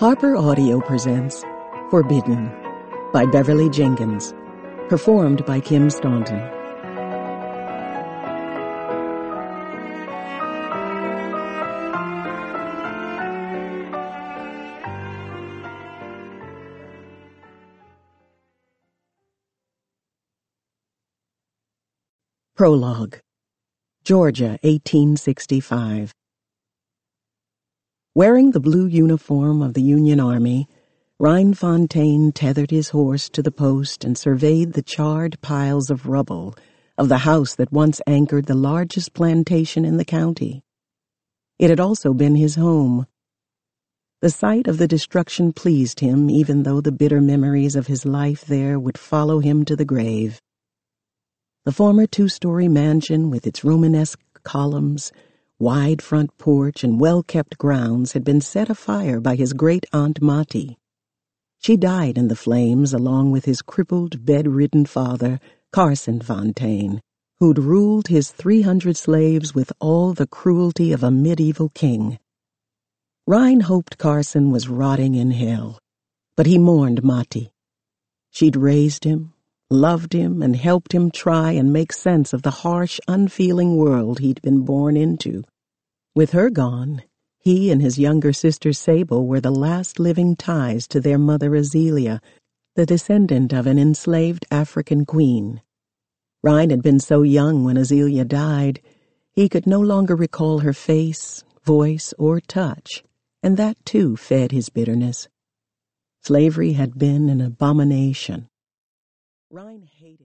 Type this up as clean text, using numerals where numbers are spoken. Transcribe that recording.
Harper Audio presents Forbidden by Beverly Jenkins, performed by Kim Staunton. Prologue. Georgia, 1865. Wearing the blue uniform of the Union Army, Rhine Fontaine tethered his horse to the post and surveyed the charred piles of rubble of the house that once anchored the largest plantation in the county. It had also been his home. The sight of the destruction pleased him, even though the bitter memories of his life there would follow him to the grave. The former two-story mansion with its Romanesque columns, wide front porch, and well-kept grounds had been set afire by his great-aunt Mati. She died in the flames along with his crippled, bedridden father, Carson Fontaine, who'd ruled his 300 slaves with all the cruelty of a medieval king. Rhine hoped Carson was rotting in hell, but he mourned Mati. She'd raised him, loved him, and helped him try and make sense of the harsh, unfeeling world he'd been born into. With her gone, he and his younger sister Sable were the last living ties to their mother Azealia, the descendant of an enslaved African queen. Rhine had been so young when Azealia died, he could no longer recall her face, voice, or touch, and that too fed his bitterness. Slavery had been an abomination. Rhine hated